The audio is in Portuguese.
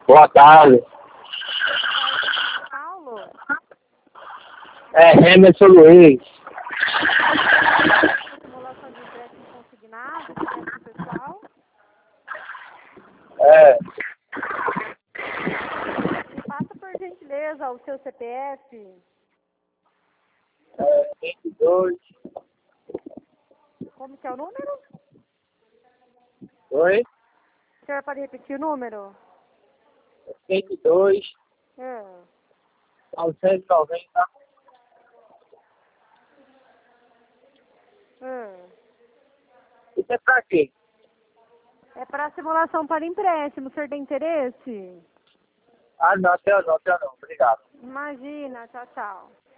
Boa tarde. Paulo? É Emerson Luiz. Simulação de empréstimo consignado, crédito pessoal. É, Me passa por gentileza o seu CPF. 22. Como que é o número? Oi? O senhor pode repetir o número? 22. É. 990. Isso é pra quê? É para simulação para empréstimo. O senhor tem interesse? Ah, não, eu não. Obrigado. Imagina. Tchau, tchau.